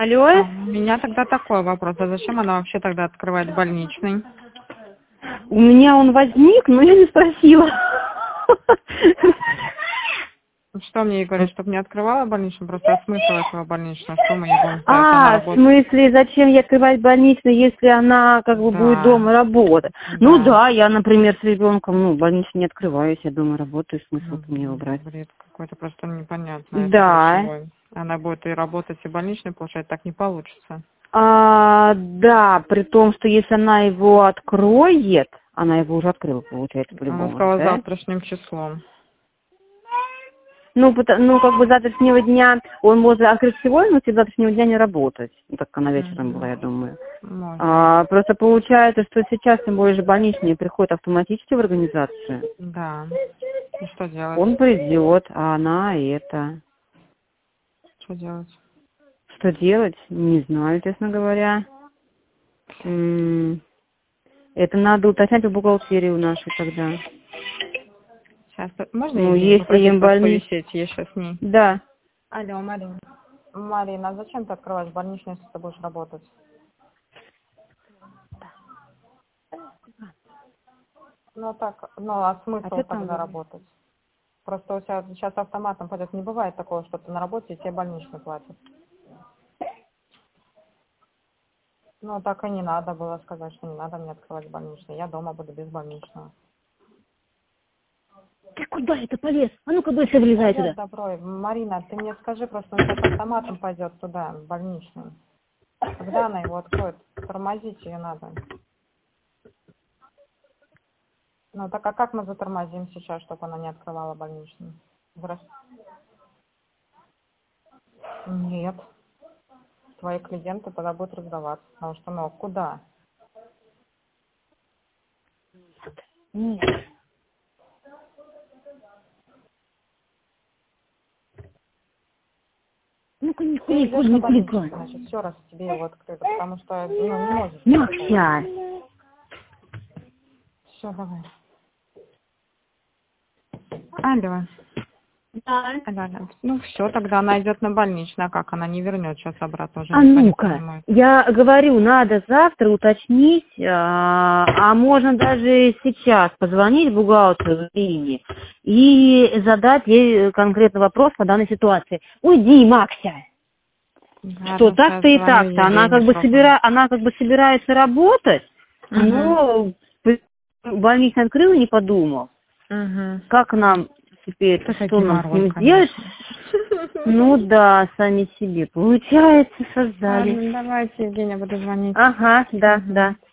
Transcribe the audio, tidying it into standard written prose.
Алло? У меня тогда такой вопрос. А зачем она вообще тогда открывает больничный? У меня он возник, но я не спросила. Что мне ей говорить, чтобы не открывала больничный? Просто смысл этого больничного, что мы ей будем ставить на А, в работу? смысле, зачем ей открывать больничный, если она как бы будет дома работать? Ну да, я, например, с ребенком, больничный не открываю, если я дома работаю, смысл мне его брать. Бред какой-то просто непонятно. Да. Она будет и работать, и больничный, получается, так не получится. Да, при том, что если она его откроет, она его уже открыла, получается, по-любому. Она сказала да? завтрашним числом. Как бы завтрашнего дня он может открыть сегодня, но с завтрашнего дня не работать. Так она вечером была, я думаю. Просто получается, что сейчас, тем более же больничные приходят автоматически в организацию. Да. И что делать? Он придет, а она это. Что делать? Что делать? Не знаю, честно говоря. Это надо уточнять в бухгалтерии у нашей тогда. Сейчас, можно если им повисеть, я сейчас с ней? Да. Алло, Марина. Марина, а зачем ты открываешь больничный, если ты будешь работать? А смысл тогда работать? Просто у тебя сейчас автоматом пойдет. Не бывает такого, что ты на работе и тебе больничный платят. Так и не надо было сказать, что не надо мне открывать больничный. Я дома буду без больничного. Ты куда это полез? А ну-ка быстро вылезай туда. Добро. Марина, ты мне скажи, просто он сейчас автоматом пойдет туда, больничный. Когда она его откроет? Тормозить ее надо. Так а как мы затормозим сейчас, чтобы она не открывала больничный? Нет. Твои клиенты тогда будут раздаваться, потому что, куда? Нет. Ну-ка, не хулиган. Значит, все раз тебе его открыли, потому что, не можешь. Сейчас. Все, давай. Алло. Да. Все, тогда она идет на больничный, а как? Она не вернет сейчас обратно уже. Ну-ка, я говорю, надо завтра уточнить, можно даже сейчас позвонить бухгалтеру Ирине и задать ей конкретный вопрос по данной ситуации. Уйди, Макся! Да, что так-то и так-то. Она как бы собирается работать, но больничный открыл и не подумал. Как нам теперь, что нам с ним делать? Ну да, сами себе. Получается, создали. Давайте, Евгения, буду звонить. Ага, да.